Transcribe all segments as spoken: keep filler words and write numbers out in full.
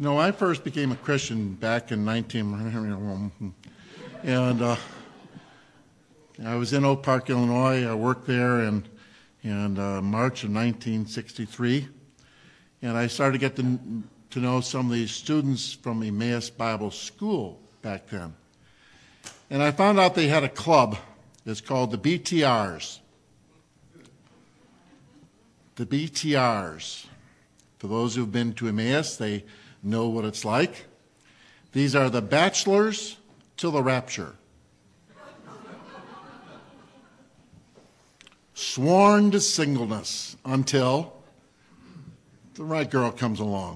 You know, I first became a Christian back in nineteen, and uh, I was in Oak Park, Illinois. I worked there in, in uh, March of nineteen sixty-three, and I started to get to, to know some of these students from Emmaus Bible School back then. And I found out they had a club that's called the B T Rs. The B T Rs. For those who've been to Emmaus, they know what it's like. These are the bachelors till the rapture. Sworn to singleness until the right girl comes along.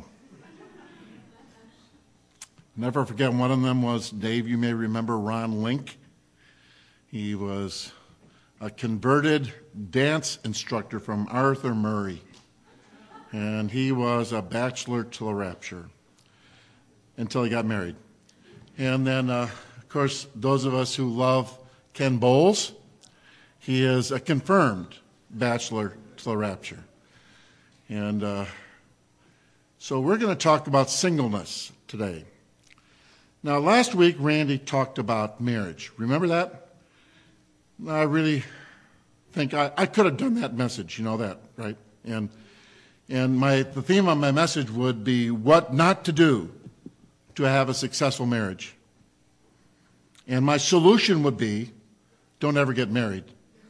Never forget, one of them was, Dave, you may remember Ron Link. He was a converted dance instructor from Arthur Murray. And he was a bachelor till the rapture until he got married. And then, uh, of course, those of us who love Ken Bowles, he is a confirmed bachelor till the rapture. And uh, so we're going to talk about singleness today. Now, last week, Randy talked about marriage. Remember that? I really think I, I could have done that message, you know that, right? And and my the theme of my message would be what not to do to have a successful marriage. And my solution would be don't ever get married.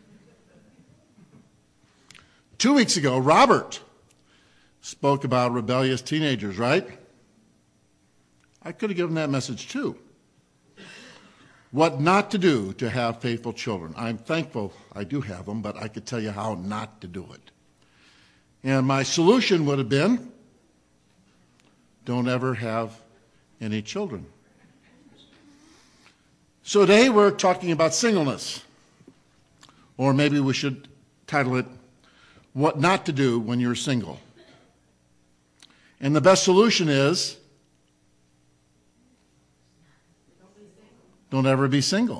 Two weeks ago, Robert spoke about rebellious teenagers, right? I could have given that message too. What not to do to have faithful children. I'm thankful I do have them, but I could tell you how not to do it. And my solution would have been, don't ever have any children. So today we're talking about singleness. Or maybe we should title it, What Not to Do When You're Single. And the best solution is, don't ever be single.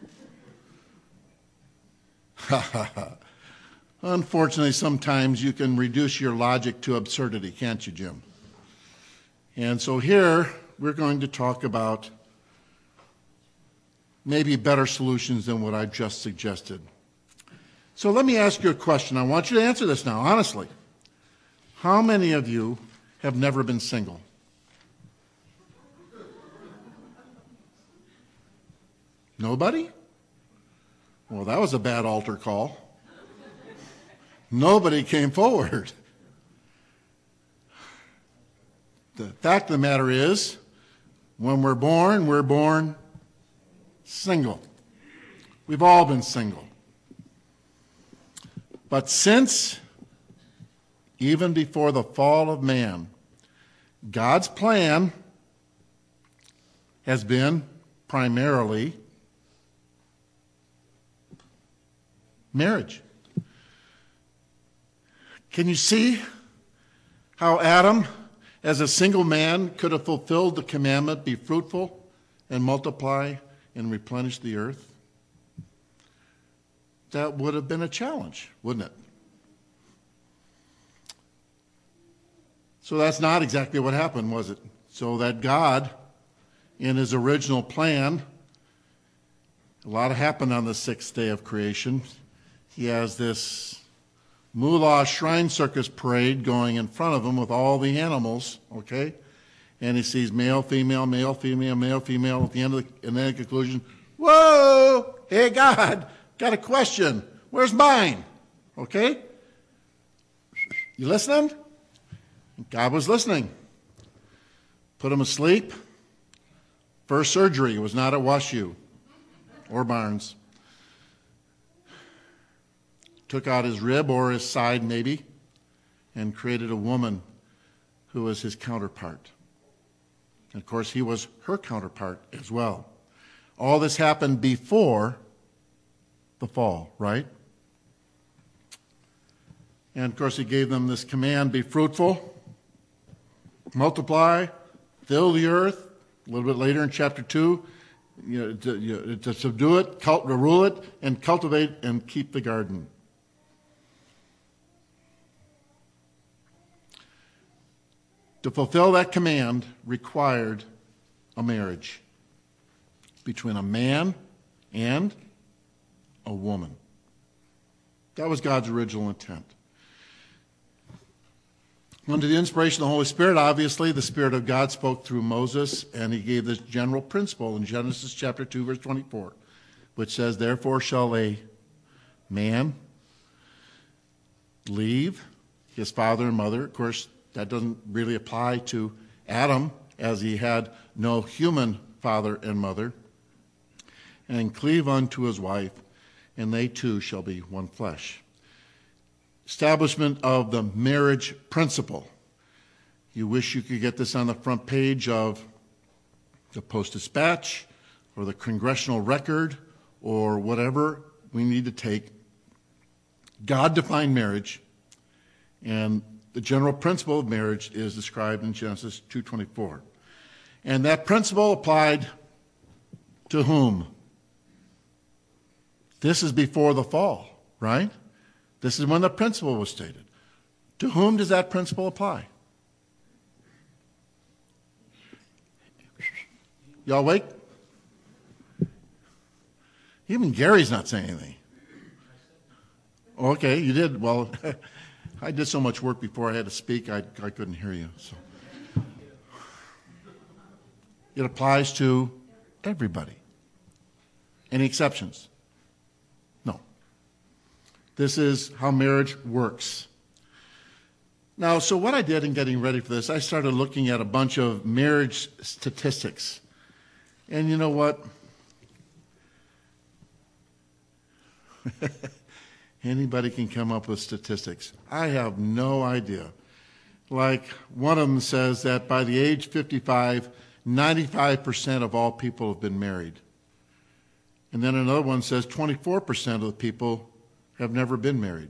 Unfortunately, sometimes you can reduce your logic to absurdity, can't you, Jim? And so here, we're going to talk about maybe better solutions than what I've just suggested. So let me ask you a question. I want you to answer this now, honestly. How many of you have never been single? Nobody? Well, that was a bad altar call. Nobody came forward. The fact of the matter is, when we're born, we're born single. We've all been single. But since, even before the fall of man, God's plan has been primarily marriage. Can you see how Adam, as a single man, could have fulfilled the commandment, be fruitful and multiply and replenish the earth? That would have been a challenge, wouldn't it? So that's not exactly what happened, was it? So that God, in his original plan, a lot happened on the sixth day of creation. He has this Moolah Shrine Circus parade going in front of him with all the animals, okay? And he sees male, female, male, female, male, female. At the end of the, and then the conclusion, whoa, hey, God, got a question. Where's mine? Okay? You listening? God was listening. Put him asleep. First surgery was not at WashU or Barnes. Took out his rib or his side maybe and created a woman who was his counterpart. And of course, he was her counterpart as well. All this happened before the fall, right? And of course, he gave them this command, be fruitful, multiply, fill the earth. A little bit later in chapter two, you know, to, you know, to subdue it, cult, to rule it, and cultivate and keep the garden. To fulfill that command required a marriage between a man and a woman. That was God's original intent. Under the inspiration of the Holy Spirit, obviously, the Spirit of God spoke through Moses, and he gave this general principle in Genesis chapter two, verse twenty-four, which says, "Therefore shall a man leave his father and mother." Of course, that doesn't really apply to Adam, as he had no human father and mother. "And cleave unto his wife, and they two shall be one flesh." Establishment of the marriage principle. You wish you could get this on the front page of the Post-Dispatch or the Congressional Record or whatever we need to take. God defined marriage, and the general principle of marriage is described in Genesis two twenty-four. And that principle applied to whom? This is before the fall, right? This is when the principle was stated. To whom does that principle apply? Y'all awake? Even Gary's not saying anything. Okay, you did. Well, I did so much work before I had to speak, I, I couldn't hear you. So. It applies to everybody. Any exceptions? No. This is how marriage works. Now, so what I did in getting ready for this, I started looking at a bunch of marriage statistics. And you know what? Anybody can come up with statistics. I have no idea. Like, one of them says that by the age fifty-five, ninety-five percent of all people have been married. And then another one says twenty-four percent of the people have never been married.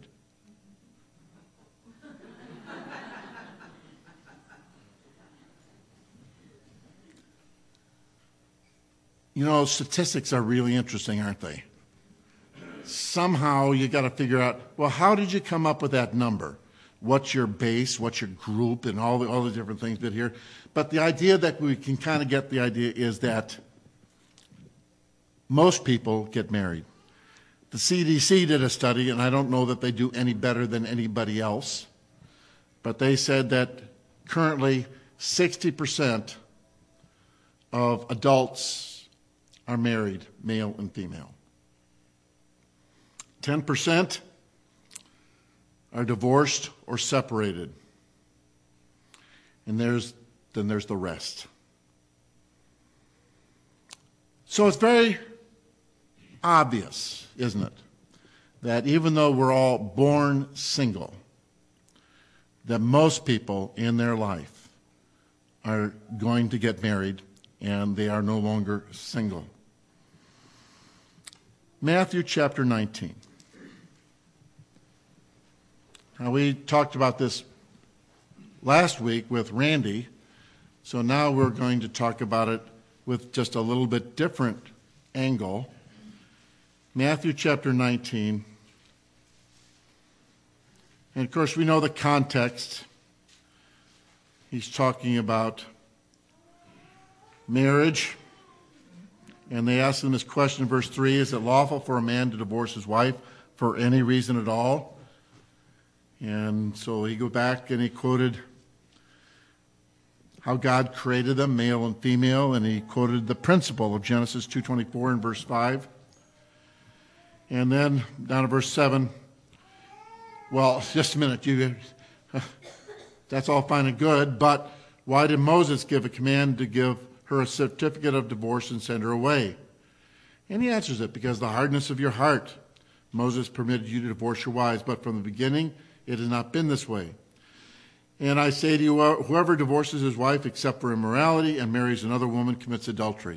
You know, statistics are really interesting, aren't they? Somehow you got to figure out, well, how did you come up with that number? What's your base? What's your group? And all the, all the different things that here. But the idea that we can kind of get the idea is that most people get married. The C D C did a study, and I don't know that they do any better than anybody else, but they said that currently sixty percent of adults are married, male and female. ten percent are divorced or separated. And there's then there's the rest. So it's very obvious, isn't it, that even though we're all born single, that most people in their life are going to get married and they are no longer single. Matthew chapter nineteen. Now, we talked about this last week with Randy, so now we're going to talk about it with just a little bit different angle. Matthew chapter nineteen. And of course, we know the context. He's talking about marriage. And they asked him this question in verse three, is it lawful for a man to divorce his wife for any reason at all? And so he go back and he quoted how God created them, male and female, and he quoted the principle of Genesis two twenty-four in verse five. And then down to verse seven, well, just a minute, you, that's all fine and good, but why did Moses give a command to give her a certificate of divorce and send her away? And he answers it, because the hardness of your heart, Moses permitted you to divorce your wives, but from the beginning it has not been this way. And I say to you, whoever divorces his wife except for immorality and marries another woman commits adultery.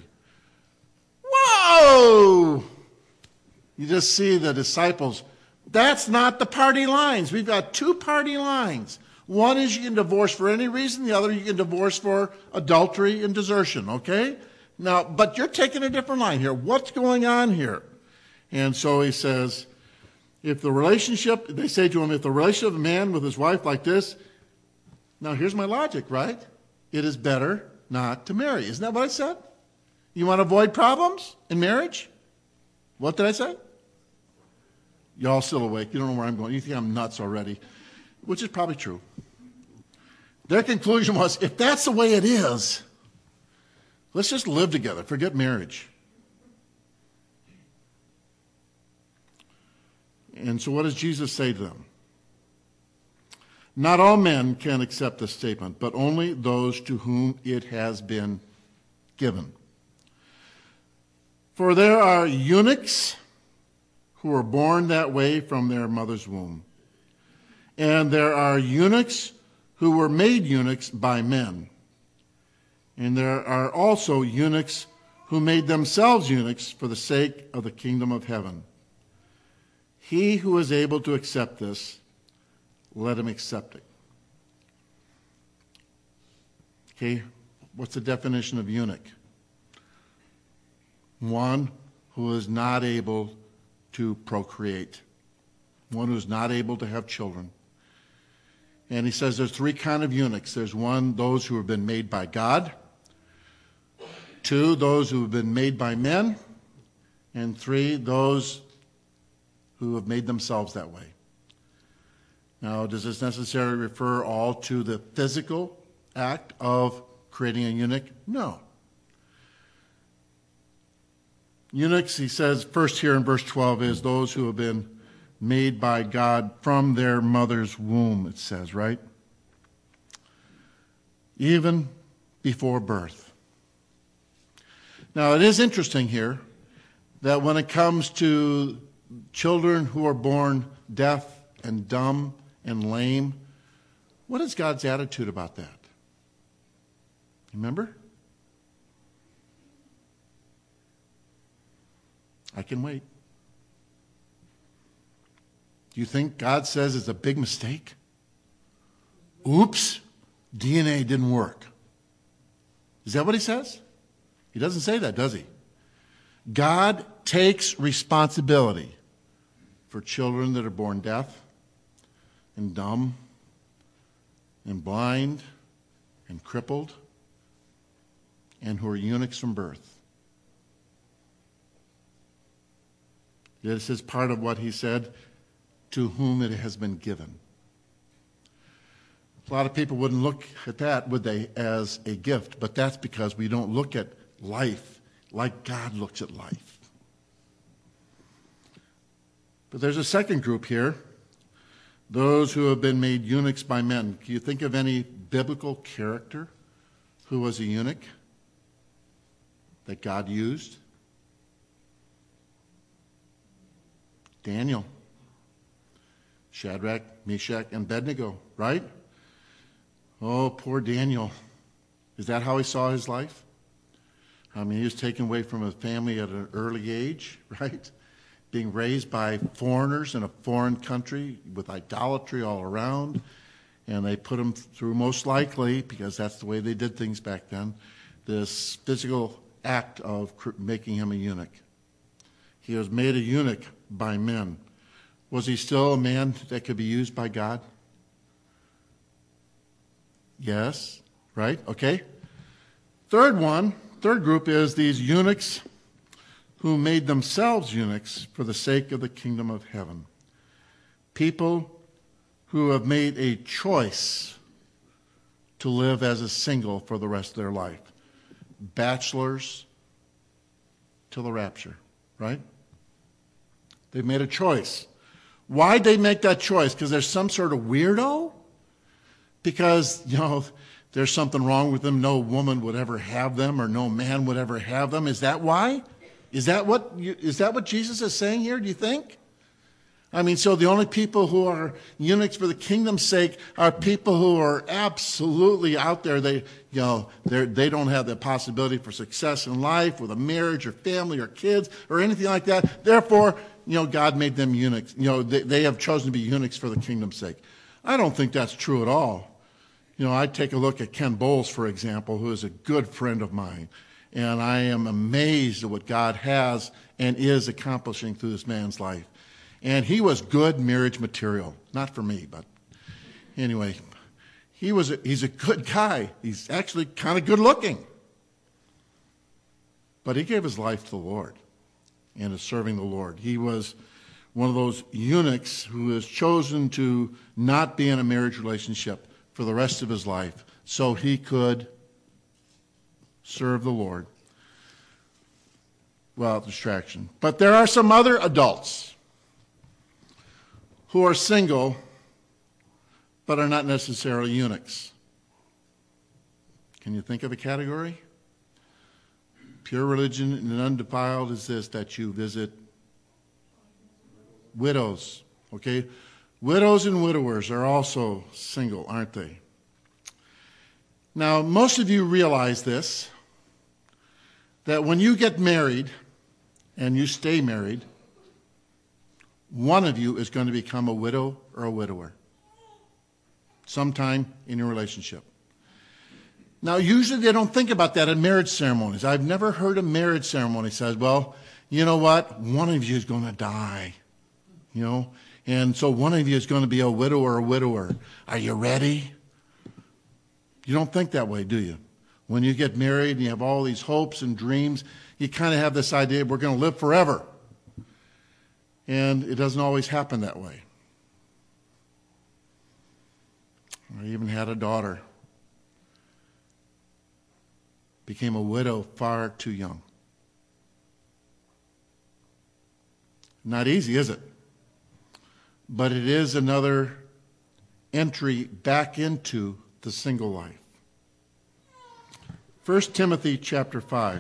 Whoa! You just see the disciples. That's not the party lines. We've got two party lines. One is you can divorce for any reason. The other you can divorce for adultery and desertion, okay? Now, but you're taking a different line here. What's going on here? And so he says, if the relationship, they say to him, if the relationship of a man with his wife like this, Now, here's my logic, right? It is better not to marry. Isn't that what I said? You want to avoid problems in marriage? What did I say? Y'all still awake. You don't know where I'm going. You think I'm nuts already, which is probably true. Their conclusion was, if that's the way it is, let's just live together. Forget marriage. And so what does Jesus say to them? Not all men can accept this statement, but only those to whom it has been given. For there are eunuchs who are born that way from their mother's womb. And there are eunuchs who were made eunuchs by men. And there are also eunuchs who made themselves eunuchs for the sake of the kingdom of heaven. He who is able to accept this, let him accept it. Okay, what's the definition of eunuch? One who is not able to procreate. One who is not able to have children. And he says there's three kinds of eunuchs. There's one, those who have been made by God. Two, those who have been made by men. And three, those who have made themselves that way. Now, does this necessarily refer all to the physical act of creating a eunuch? No. Eunuchs, he says, first here in verse twelve, is those who have been made by God from their mother's womb, it says, right? Even before birth. Now, it is interesting here that when it comes to children who are born deaf and dumb and lame, what is God's attitude about that? Remember? I can wait. Do you think God says it's a big mistake? Oops, D N A didn't work. Is that what he says? He doesn't say that, does he? God takes responsibility for children that are born deaf and dumb and blind and crippled and who are eunuchs from birth. This is part of what he said, to whom it has been given. A lot of people wouldn't look at that, would they, as a gift, but that's because we don't look at life like God looks at life. But there's a second group here, those who have been made eunuchs by men. Can you think of any biblical character who was a eunuch that God used? Daniel, Shadrach, Meshach, and Abednego, right? Oh, poor Daniel. Is that how he saw his life? I mean, he was taken away from his family at an early age, right? Being raised by foreigners in a foreign country with idolatry all around. And they put him through, most likely, because that's the way they did things back then, this physical act of making him a eunuch. He was made a eunuch by men. Was he still a man that could be used by God? Yes, right? Okay. Third one, third group is these eunuchs who made themselves eunuchs for the sake of the kingdom of heaven. People who have made a choice to live as a single for the rest of their life. Bachelors till the rapture, right? They've made a choice. Why'd they make that choice? Because there's some sort of weirdo? Because, you know, there's something wrong with them. No woman would ever have them, or no man would ever have them. Is that why? Is that what you, is that what Jesus is saying here, do you think? I mean, so the only people who are eunuchs for the kingdom's sake are people who are absolutely out there. They, you know, they they don't have the possibility for success in life with a marriage or family or kids or anything like that. Therefore, you know, God made them eunuchs. You know, they, they have chosen to be eunuchs for the kingdom's sake. I don't think that's true at all. You know, I take a look at Ken Bowles, for example, who is a good friend of mine. And I am amazed at what God has and is accomplishing through this man's life. And he was good marriage material. Not for me, but anyway, he was a, he's a good guy. He's actually kind of good looking. But he gave his life to the Lord and is serving the Lord. He was one of those eunuchs who has chosen to not be in a marriage relationship for the rest of his life so he could serve the Lord without distraction. But there are some other adults who are single but are not necessarily eunuchs. Can you think of a category? Pure religion and undefiled is this, that you visit widows, okay? Widows and widowers are also single, aren't they? Now, most of you realize this, that when you get married and you stay married, one of you is going to become a widow or a widower sometime in your relationship. Now, usually they don't think about that in marriage ceremonies. I've never heard a marriage ceremony says, well, you know what? One of you is going to die, you know, and so one of you is going to be a widow or a widower. Are you ready? You don't think that way, do you? When you get married and you have all these hopes and dreams, you kind of have this idea we're going to live forever. And it doesn't always happen that way. I even had a daughter. Became a widow far too young. Not easy, is it? But it is another entry back into the single life. First Timothy chapter five.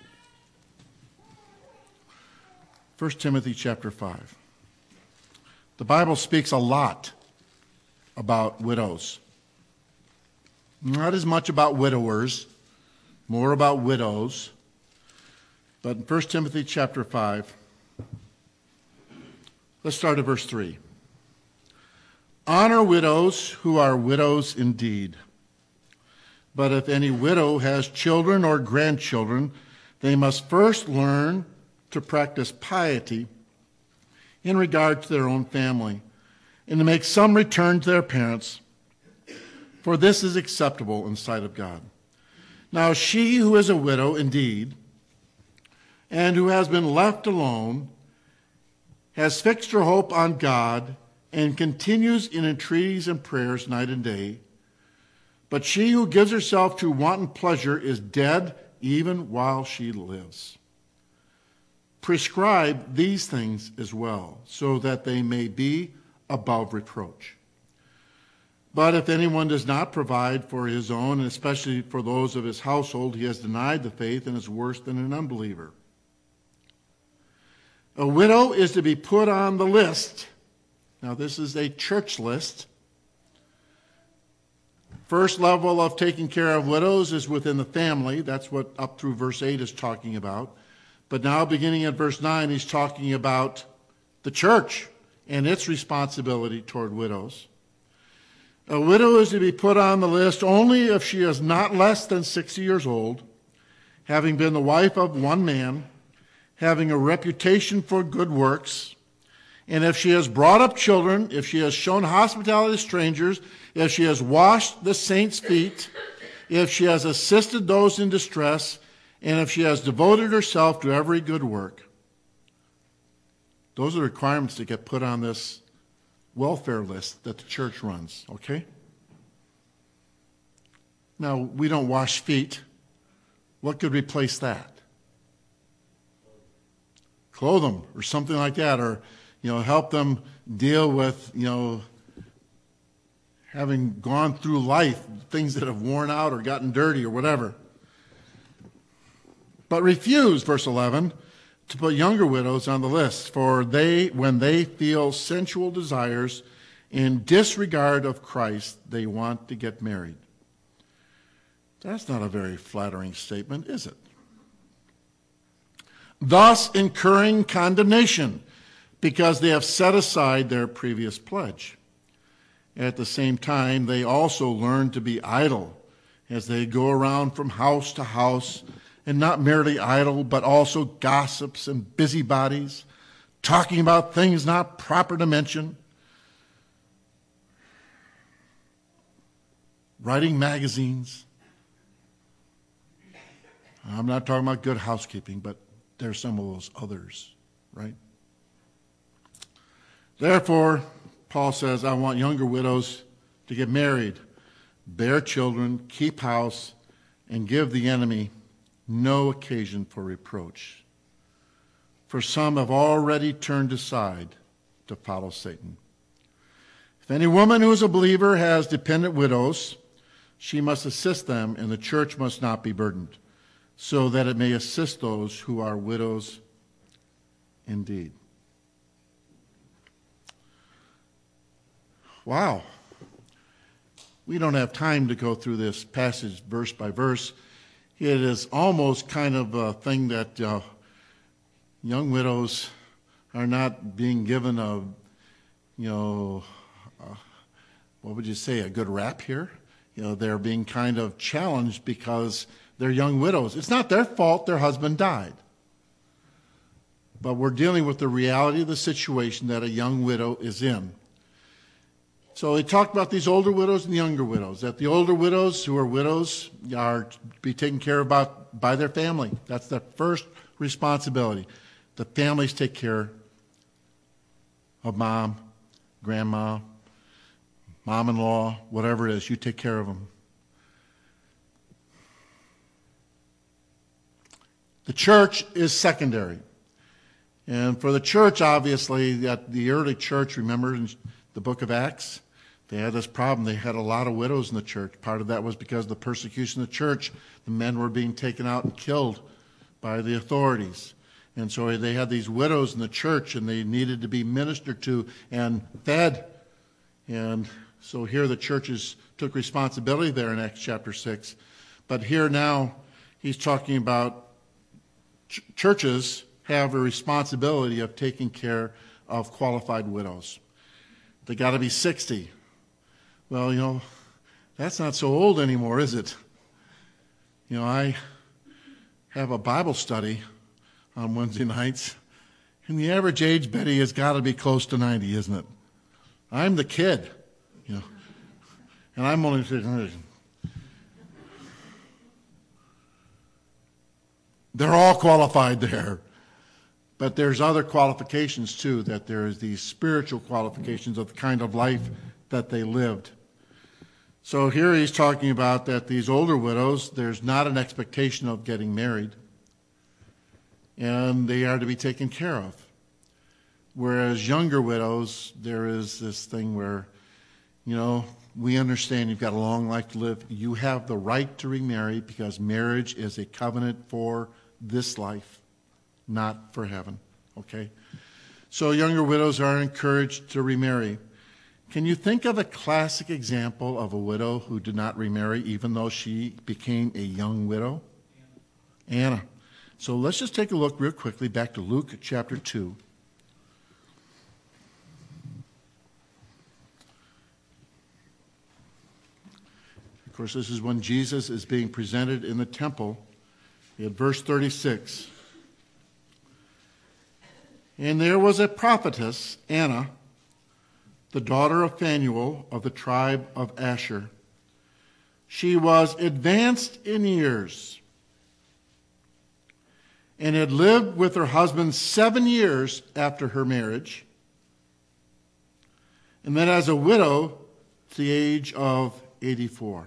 First Timothy chapter five. The Bible speaks a lot about widows. Not as much about widowers, more about widows. But in First Timothy chapter five, let's start at verse three. Honor widows who are widows indeed. But if any widow has children or grandchildren, they must first learn to practice piety in regard to their own family, and to make some return to their parents, for this is acceptable in sight of God. Now she who is a widow indeed, and who has been left alone, has fixed her hope on God, and continues in entreaties and prayers night and day. But she who gives herself to wanton pleasure is dead even while she lives. Prescribe these things as well, so that they may be above reproach. But if anyone does not provide for his own, and especially for those of his household, he has denied the faith and is worse than an unbeliever. A widow is to be put on the list. Now, this is a church list. First level of taking care of widows is within the family. That's what up through verse eight is talking about. But now, beginning at verse nine, he's talking about the church and its responsibility toward widows. A widow is to be put on the list only if she is not less than sixty years old, having been the wife of one man, having a reputation for good works, and if she has brought up children, if she has shown hospitality to strangers, if she has washed the saints' feet, if she has assisted those in distress, and if she has devoted herself to every good work. Those are the requirements to get put on this welfare list that the church runs, okay? Now, we don't wash feet. What could replace that? Clothe them or something like that, or, you know, help them deal with, you know, having gone through life, things that have worn out or gotten dirty or whatever. But refuse, verse eleven, to put younger widows on the list, for they, when they feel sensual desires in disregard of Christ, they want to get married. That's not a very flattering statement, is it? Thus incurring condemnation, because they have set aside their previous pledge. At the same time, they also learn to be idle as they go around from house to house, and not merely idle, but also gossips and busybodies, talking about things not proper to mention. writing magazines. I'm not talking about good housekeeping, but there's some of those others, right? Therefore, Paul says, I want younger widows to get married, bear children, keep house, and give the enemy no occasion for reproach. For some have already turned aside to follow Satan. If any woman who is a believer has dependent widows, she must assist them, and the church must not be burdened, so that it may assist those who are widows indeed. Wow. We don't have time to go through this passage verse by verse. It is almost kind of a thing that uh, young widows are not being given a, you know, uh, what would you say, a good rap here? You know, they're being kind of challenged because they're young widows. It's not their fault their husband died. But we're dealing with the reality of the situation that a young widow is in. So he talked about these older widows and the younger widows, that the older widows who are widows are to be taken care of by, by their family. That's their first responsibility. The families take care of mom, grandma, mom-in-law, whatever it is. You take care of them. The church is secondary. And for the church, obviously, that the early church, remember in the book of Acts, they had this problem. They had a lot of widows in the church. Part of that was because of the persecution of the church. The men were being taken out and killed by the authorities. And so they had these widows in the church, and they needed to be ministered to and fed. And so here the churches took responsibility there in Acts chapter six. But here now he's talking about ch- churches have a responsibility of taking care of qualified widows. They got to be sixty. Well, you know, that's not so old anymore, is it? You know, I have a Bible study on Wednesday nights, and the average age, Betty, has got to be close to ninety, isn't it? I'm the kid, you know, and I'm only they're all qualified there. But there's other qualifications, too, that there's these spiritual qualifications of the kind of life that they lived. So here he's talking about that these older widows, there's not an expectation of getting married, and they are to be taken care of. Whereas younger widows, there is this thing where, you know, we understand you've got a long life to live. You have the right to remarry because marriage is a covenant for this life, not for heaven, okay? So younger widows are encouraged to remarry. Can you think of a classic example of a widow who did not remarry even though she became a young widow? Anna. Anna. So let's just take a look real quickly back to Luke chapter two. Of course, this is when Jesus is being presented in the temple. In verse thirty-six. And there was a prophetess, Anna, the daughter of Phanuel of the tribe of Asher. She was advanced in years and had lived with her husband seven years after her marriage, and then as a widow to the age of eighty-four.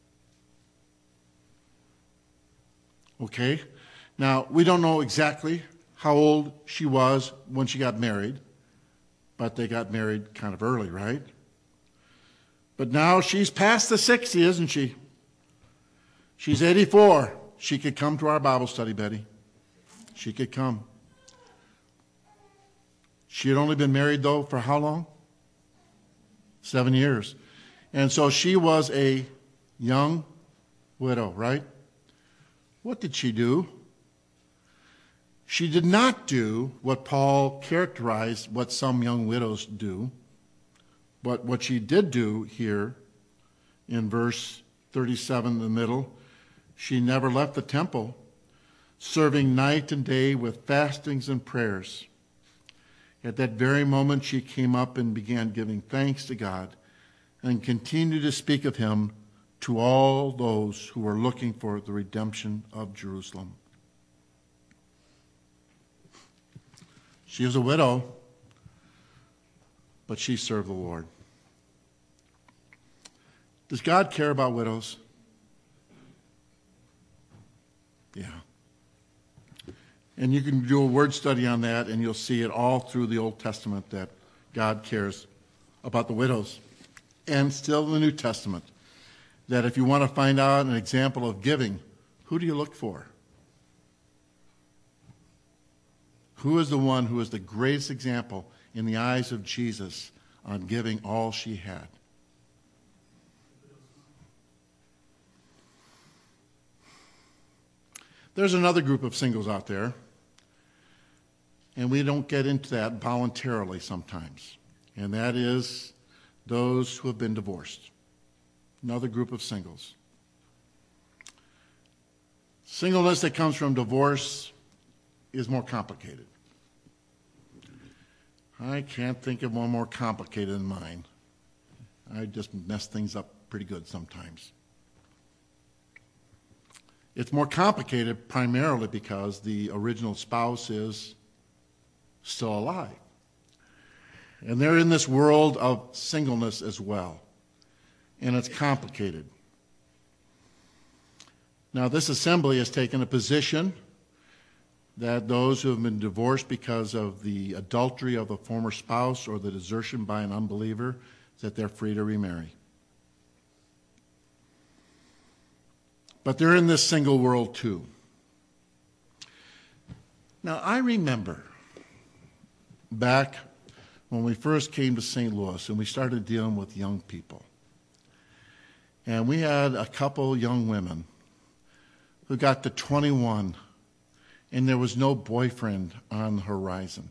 Okay, now we don't know exactly how old she was when she got married, but they got married kind of early, right? But now she's past the sixty, isn't she? She's eighty-four. She could come to our Bible study, Betty. She could come. She had only been married, though, for how long? Seven years. And so she was a young widow, right? What did she do? She did not do what Paul characterized what some young widows do. But what she did do here in verse thirty-seven in the middle, she never left the temple, serving night and day with fastings and prayers. At that very moment, she came up and began giving thanks to God and continued to speak of him to all those who are looking for the redemption of Jerusalem. She was a widow, but she served the Lord. Does God care about widows? Yeah. And you can do a word study on that, and you'll see it all through the Old Testament that God cares about the widows. And still in the New Testament, that if you want to find out an example of giving, who do you look for? Who is the one who is the greatest example in the eyes of Jesus on giving all she had? There's another group of singles out there, and we don't get into that voluntarily sometimes, and that is those who have been divorced. Another group of singles. Singleness that comes from divorce is more complicated. I can't think of one more complicated than mine. I just mess things up pretty good sometimes. It's more complicated primarily because the original spouse is still alive. And they're in this world of singleness as well. And it's complicated. Now, this assembly has taken a position that those who have been divorced because of the adultery of a former spouse or the desertion by an unbeliever, that they're free to remarry. But they're in this single world too. Now, I remember back when we first came to Saint Louis and we started dealing with young people. And we had a couple young women who got to twenty-one and there was no boyfriend on the horizon.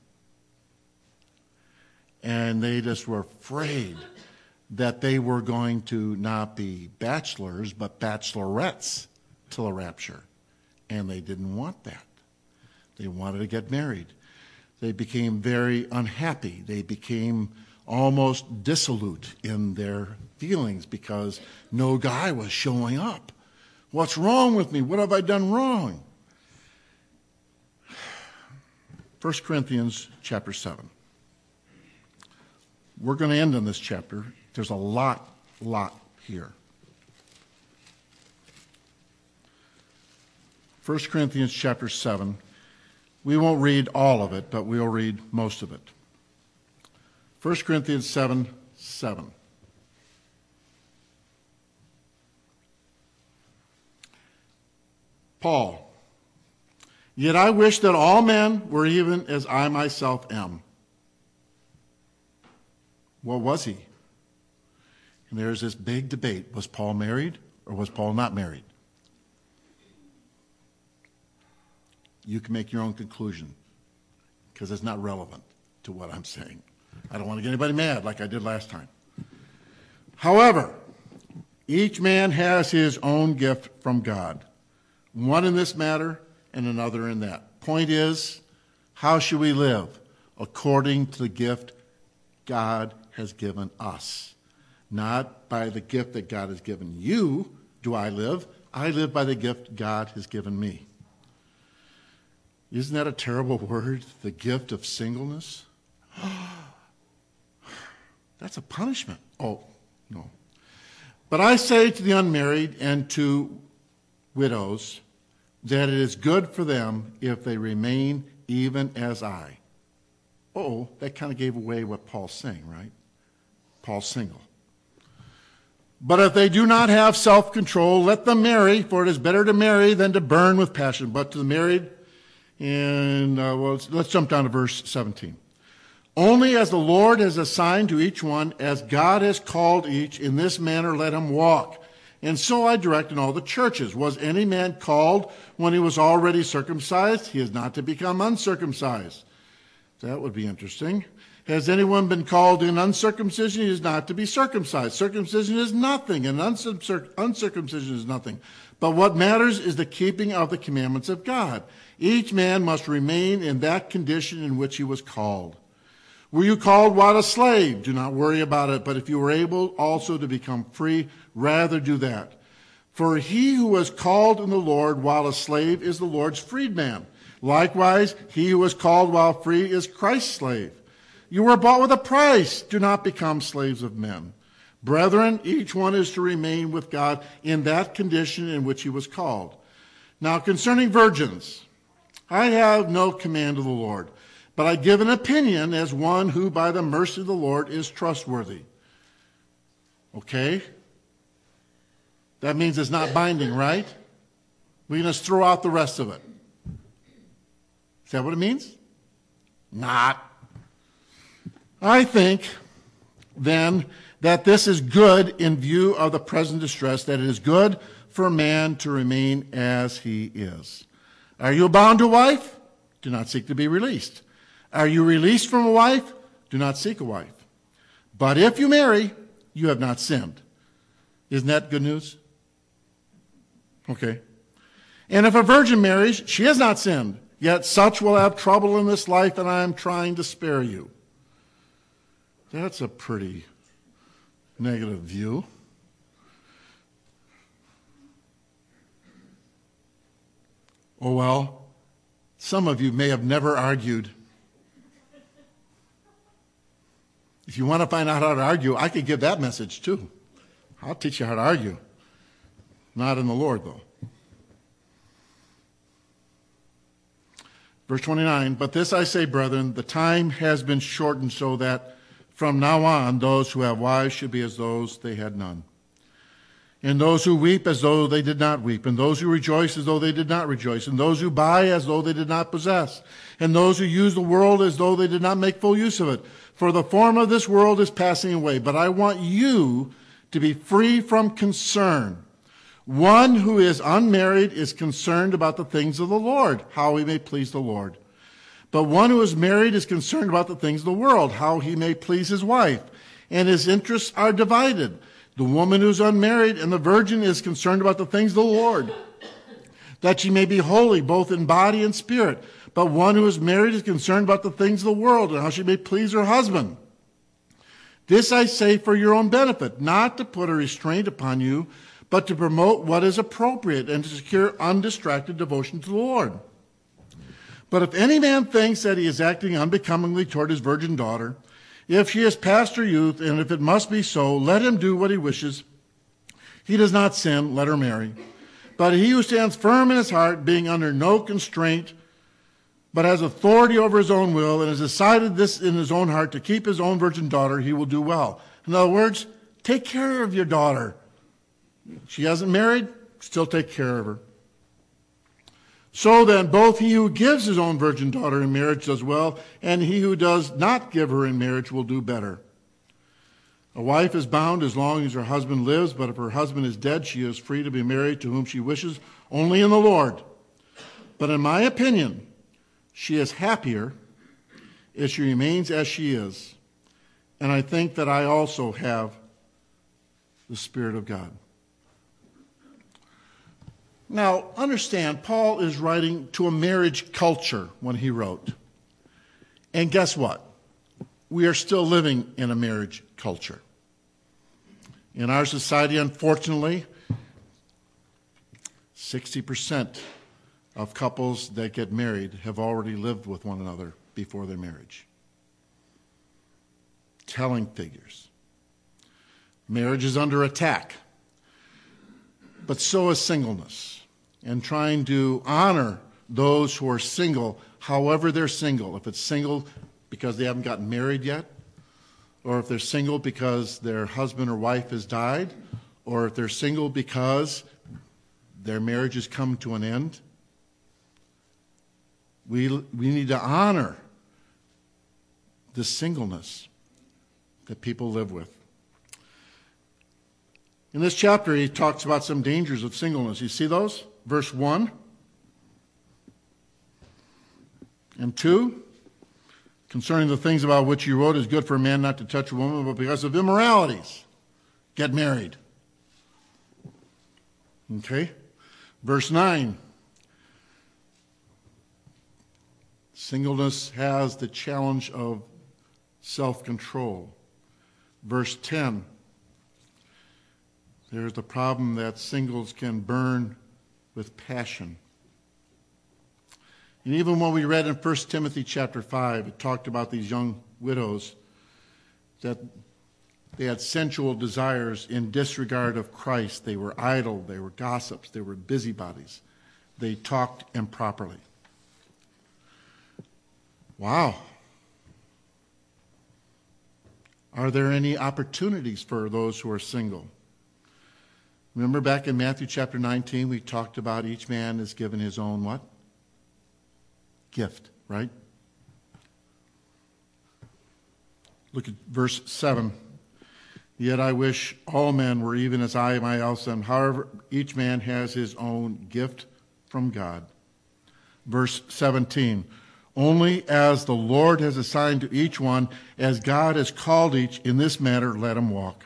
And they just were afraid that they were going to not be bachelors, but bachelorettes till the rapture. And they didn't want that. They wanted to get married. They became very unhappy. They became almost dissolute in their feelings because no guy was showing up. What's wrong with me? What have I done wrong? First Corinthians chapter seven. We're going to end on this chapter. There's a lot, lot here. First Corinthians chapter seven. We won't read all of it, but we'll read most of it. First Corinthians seven, seven. Paul, yet I wish that all men were even as I myself am. What was he? And there's this big debate. Was Paul married or was Paul not married? You can make your own conclusion because it's not relevant to what I'm saying. I don't want to get anybody mad like I did last time. However, each man has his own gift from God, one in this matter and another in that. Point is, how should we live? According to the gift God has given us. Not by the gift that God has given you do I live. I live by the gift God has given me. Isn't that a terrible word? The gift of singleness? That's a punishment. Oh, no. But I say to the unmarried and to widows that it is good for them if they remain even as I. Oh, that kind of gave away what Paul's saying, right? Paul's single. But if they do not have self-control, let them marry, for it is better to marry than to burn with passion. But to the married, and uh, well, let's, let's jump down to verse seventeen. Only as the Lord has assigned to each one, as God has called each, in this manner let him walk. And so I direct in all the churches. Was any man called when he was already circumcised? He is not to become uncircumcised. That would be interesting. Has anyone been called in uncircumcision? He is not to be circumcised. Circumcision is nothing, and uncircumcision is nothing. But what matters is the keeping of the commandments of God. Each man must remain in that condition in which he was called. Were you called while a slave? Do not worry about it. But if you were able also to become free, rather do that. For he who was called in the Lord while a slave is the Lord's freedman. Likewise, he who was called while free is Christ's slave. You were bought with a price. Do not become slaves of men. Brethren, each one is to remain with God in that condition in which he was called. Now, concerning virgins, I have no command of the Lord, but I give an opinion as one who by the mercy of the Lord is trustworthy. Okay? That means it's not binding, right? We can just throw out the rest of it. Is that what it means? Not. I think, then, that this is good in view of the present distress, that it is good for a man to remain as he is. Are you bound to a wife? Do not seek to be released. Are you released from a wife? Do not seek a wife. But if you marry, you have not sinned. Isn't that good news? Okay. And if a virgin marries, she has not sinned. Yet such will have trouble in this life, and I am trying to spare you. That's a pretty negative view. Oh, well, some of you may have never argued. If you want to find out how to argue, I could give that message too. I'll teach you how to argue. Not in the Lord, though. Verse twenty-nine, but this I say, brethren, the time has been shortened so that from now on those who have wives should be as those they had none. And those who weep as though they did not weep, and those who rejoice as though they did not rejoice, and those who buy as though they did not possess, and those who use the world as though they did not make full use of it. For the form of this world is passing away, but I want you to be free from concern. One who is unmarried is concerned about the things of the Lord, how he may please the Lord. But one who is married is concerned about the things of the world, how he may please his wife, and his interests are divided. The woman who is unmarried and the virgin is concerned about the things of the Lord, that she may be holy both in body and spirit. But one who is married is concerned about the things of the world and how she may please her husband. This I say for your own benefit, not to put a restraint upon you, but to promote what is appropriate and to secure undistracted devotion to the Lord. But if any man thinks that he is acting unbecomingly toward his virgin daughter, if she is past her youth, and if it must be so, let him do what he wishes. He does not sin, let her marry. But he who stands firm in his heart, being under no constraint, but has authority over his own will, and has decided this in his own heart to keep his own virgin daughter, he will do well. In other words, take care of your daughter. She hasn't married, still take care of her. So then, both he who gives his own virgin daughter in marriage does well, and he who does not give her in marriage will do better. A wife is bound as long as her husband lives, but if her husband is dead, she is free to be married to whom she wishes, only in the Lord. But in my opinion, she is happier if she remains as she is. And I think that I also have the Spirit of God. Now, understand, Paul is writing to a marriage culture when he wrote. And guess what? We are still living in a marriage culture. In our society, unfortunately, sixty percent of couples that get married have already lived with one another before their marriage. Telling figures. Marriage is under attack. But so is singleness. And trying to honor those who are single, however they're single. If it's single because they haven't gotten married yet, or if they're single because their husband or wife has died, or if they're single because their marriage has come to an end. We, we need to honor the singleness that people live with. In this chapter, he talks about some dangers of singleness. You see those? Verse one and two. Concerning the things about which you wrote, is good for a man not to touch a woman, but because of immoralities, get married. Okay? Verse nine. Singleness has the challenge of self-control. Verse ten. There's the problem that singles can burn with passion. And even when we read in First Timothy chapter five, it talked about these young widows, that they had sensual desires in disregard of Christ. They were idle, they were gossips, they were busybodies. They talked improperly. Wow. Are there any opportunities for those who are single? Remember back in Matthew chapter nineteen, we talked about each man is given his own what? Gift, right? Look at verse seven. Yet I wish all men were even as I myself am. However, each man has his own gift from God. Verse seventeen. Only as the Lord has assigned to each one, as God has called each, in this manner let him walk.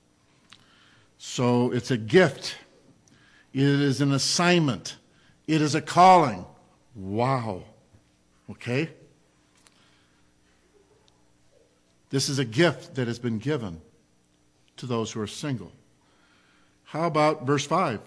So it's a gift. It is an assignment. It is a calling. Wow. Okay? This is a gift that has been given to those who are single. How about verse five?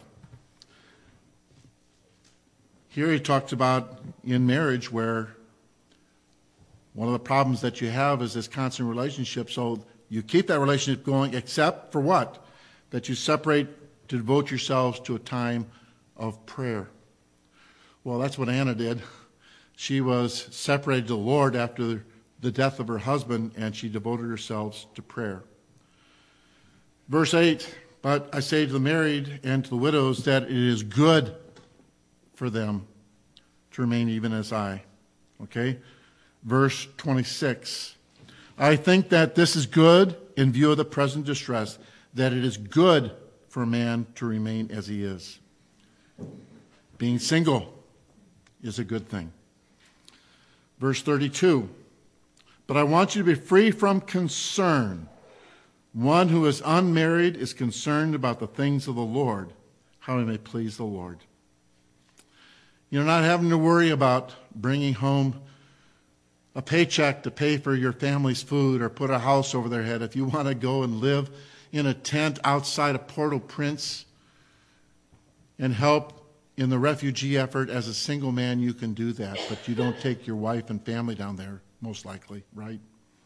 Here he talks about in marriage where one of the problems that you have is this constant relationship. So you keep that relationship going, except for what? That you separate to devote yourselves to a time of prayer. Well, that's what Anna did. She was separated to the Lord after the death of her husband, and she devoted herself to prayer. Verse eight, but I say to the married and to the widows that it is good for them to remain even as I. Okay? Verse twenty-six, I think that this is good in view of the present distress, that it is good for a man to remain as he is. Being single is a good thing. Verse thirty-two, but I want you to be free from concern. One who is unmarried is concerned about the things of the Lord, how he may please the Lord. You're not having to worry about bringing home a paycheck to pay for your family's food or put a house over their head. If you want to go and live in a tent outside of Port-au-Prince and help in the refugee effort as a single man, you can do that. But you don't take your wife and family down there, most likely, right?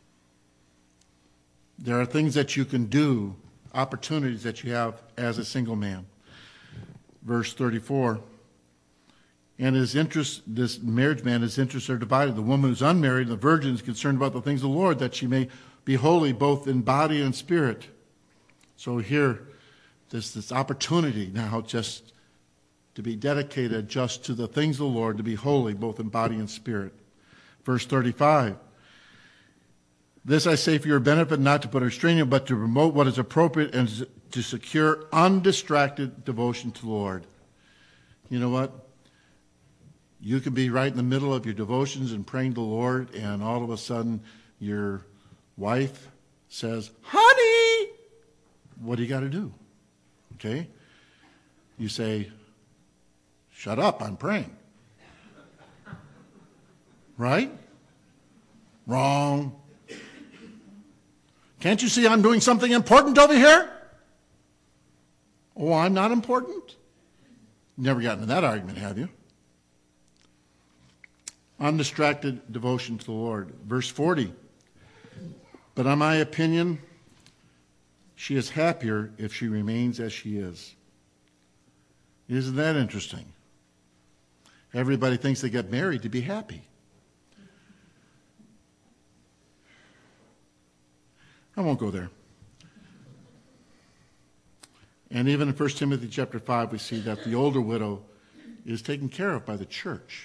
There are things that you can do, opportunities that you have as a single man. Verse thirty-four. And his interest, this marriage man, his interests are divided. The woman who's unmarried, the virgin, is concerned about the things of the Lord, that she may be holy both in body and spirit. So here, there's this opportunity now just to be dedicated just to the things of the Lord, to be holy both in body and spirit. Verse thirty-five. This I say for your benefit, not to put a restraint on, but to promote what is appropriate and to secure undistracted devotion to the Lord. You know what? You can be right in the middle of your devotions and praying to the Lord, and all of a sudden your wife says, honey, what do you got to do? Okay? You say, shut up, I'm praying. Right? Wrong. Can't you see I'm doing something important over here? Oh, I'm not important? Never gotten into that argument, have you? Undistracted devotion to the Lord. Verse forty. But in my opinion, she is happier if she remains as she is. Isn't that interesting? Everybody thinks they get married to be happy. I won't go there. And even in First Timothy chapter five, we see that the older widow is taken care of by the church.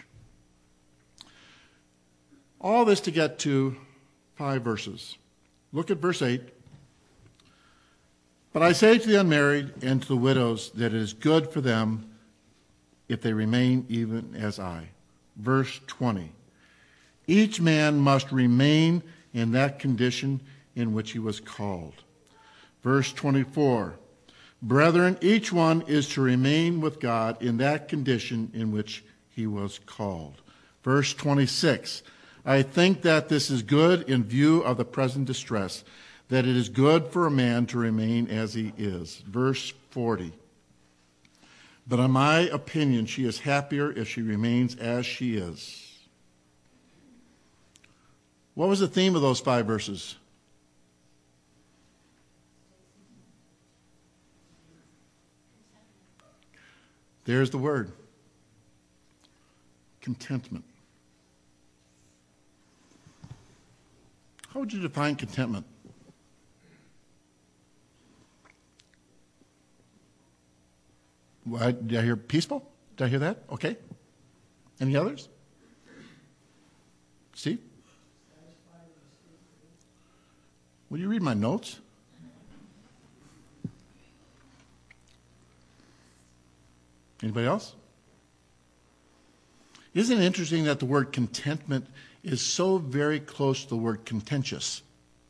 All this to get to five verses. Look at verse eight. But I say to the unmarried and to the widows that it is good for them if they remain even as I. Verse twenty. Each man must remain in that condition in which he was called. Verse twenty-four. Brethren, each one is to remain with God in that condition in which he was called. Verse twenty-six. I think that this is good in view of the present distress, that it is good for a man to remain as he is. Verse forty. But in my opinion, she is happier if she remains as she is. What was the theme of those five verses? There's the word. Contentment. How would you define contentment? What, did I hear peaceful? Did I hear that? Okay. Any others? Steve? Will you read my notes? Anybody else? Isn't it interesting that the word contentment is so very close to the word contentious?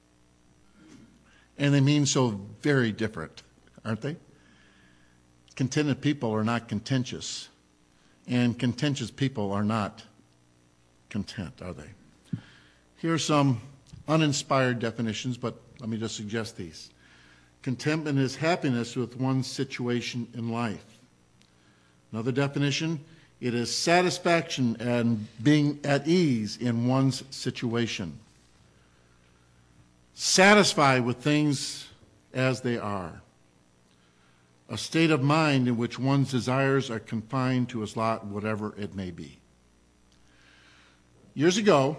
And they mean so very different, aren't they? Contented people are not contentious, and contentious people are not content, are they? Here are some uninspired definitions, but let me just suggest these. Contentment is happiness with one's situation in life. Another definition, it is satisfaction and being at ease in one's situation. Satisfied with things as they are. A state of mind in which one's desires are confined to his lot, whatever it may be. Years ago,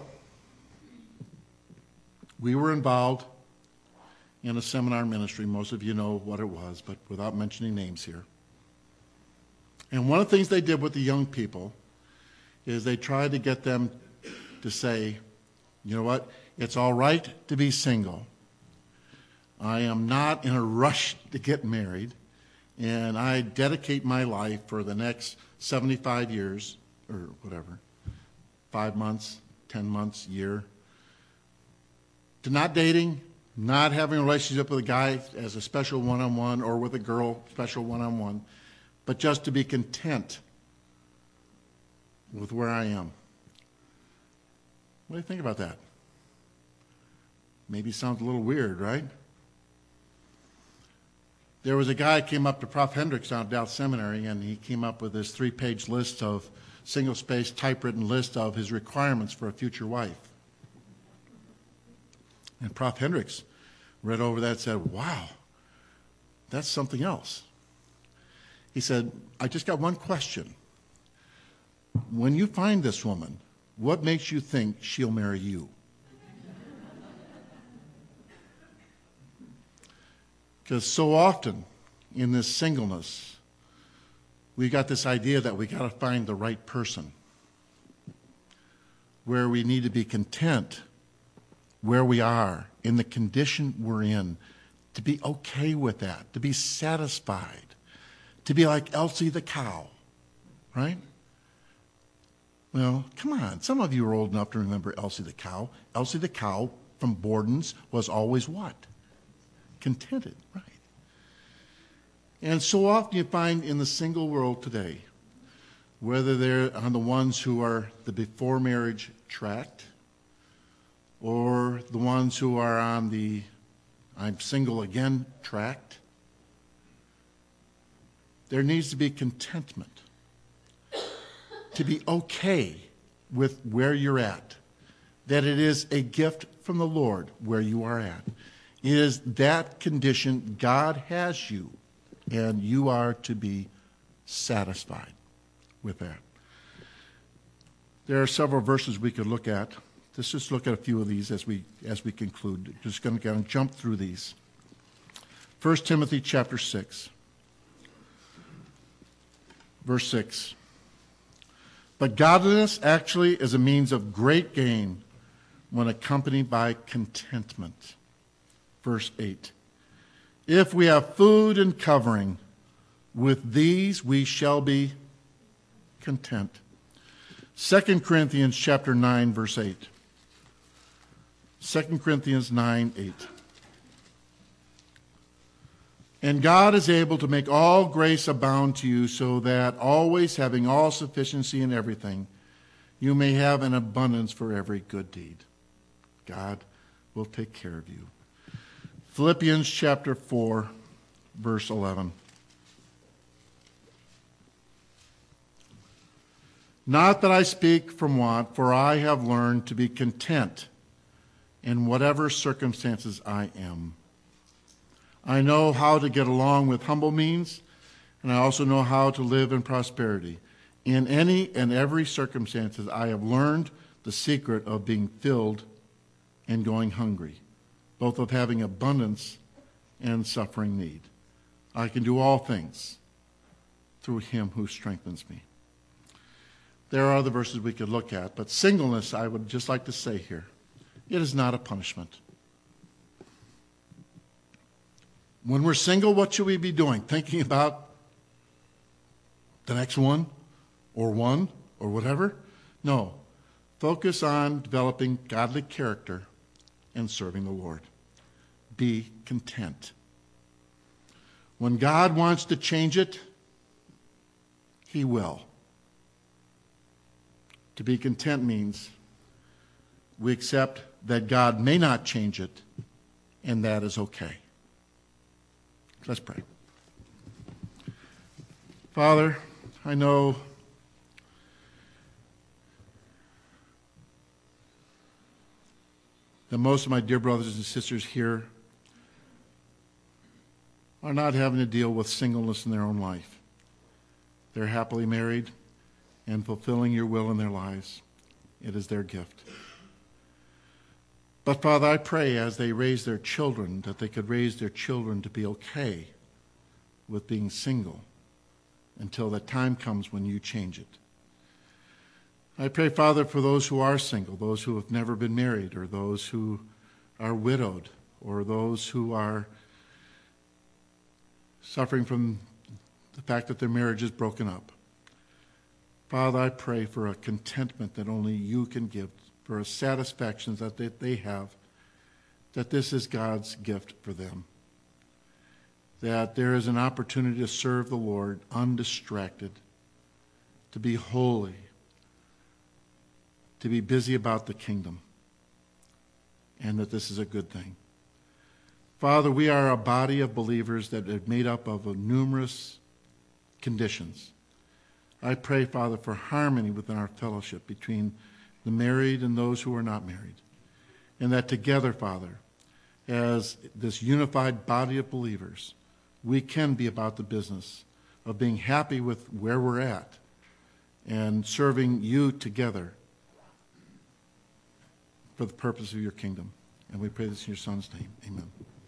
we were involved in a seminar ministry. Most of you know what it was, but without mentioning names here. And one of the things they did with the young people is they tried to get them to say, you know what, it's all right to be single. I am not in a rush to get married, and I dedicate my life for the next seventy-five years, or whatever, five months, ten months, year, to not dating, not having a relationship with a guy as a special one-on-one or with a girl special one-on-one, but just to be content with where I am. What do you think about that? Maybe sounds a little weird, right? There was a guy who came up to Professor Hendricks down at Dallas Seminary, and he came up with this three-page list of, single-spaced, typewritten list of his requirements for a future wife. And Professor Hendricks read over that and said, wow, that's something else. He said, I just got one question. When you find this woman, what makes you think she'll marry you? Because so often in this singleness, we got this idea that we got to find the right person, where we need to be content where we are, in the condition we're in, to be okay with that, to be satisfied, to be like Elsie the cow, right? Well, come on. Some of you are old enough to remember Elsie the cow. Elsie the cow from Borden's was always what? Contented, right? And so often you find in the single world today, whether they're on the ones who are the before marriage tract, or the ones who are on the I'm single again tract, there needs to be contentment, to be okay with where you're at, that it is a gift from the Lord where you are at. It is that condition God has you, and you are to be satisfied with that. There are several verses we could look at. Let's just look at a few of these as we as we conclude. Just going to jump through these. First Timothy chapter six, verse six. But godliness actually is a means of great gain when accompanied by contentment. Verse eight. If we have food and covering, with these we shall be content. Second Corinthians chapter nine, verse eight. Second Corinthians nine, eight. And God is able to make all grace abound to you, so that always having all sufficiency in everything, you may have an abundance for every good deed. God will take care of you. Philippians chapter four, verse eleven. Not that I speak from want, for I have learned to be content in whatever circumstances I am. I know how to get along with humble means, and I also know how to live in prosperity. In any and every circumstances, I have learned the secret of being filled and going hungry, both of having abundance and suffering need. I can do all things through him who strengthens me. There are other verses we could look at, but singleness, I would just like to say here, it is not a punishment. When we're single, what should we be doing? Thinking about the next one, or one, or whatever? No. Focus on developing godly character and serving the Lord. Be content. When God wants to change it, he will. To be content means we accept that God may not change it, and that is okay. Let's pray. Father, I know that most of my dear brothers and sisters here are not having to deal with singleness in their own life. They're happily married and fulfilling your will in their lives. It is their gift. But Father, I pray as they raise their children that they could raise their children to be okay with being single until the time comes when you change it. I pray, Father, for those who are single, those who have never been married, or those who are widowed, or those who are suffering from the fact that their marriage is broken up. Father, I pray for a contentment that only you can give, for a satisfaction that they, they have, that this is God's gift for them. That there is an opportunity to serve the Lord undistracted, to be holy, to be busy about the kingdom, and that this is a good thing. Father, we are a body of believers that are made up of numerous conditions. I pray, Father, for harmony within our fellowship between the married and those who are not married. And that together, Father, as this unified body of believers, we can be about the business of being happy with where we're at and serving you together for the purpose of your kingdom. And we pray this in your Son's name. Amen.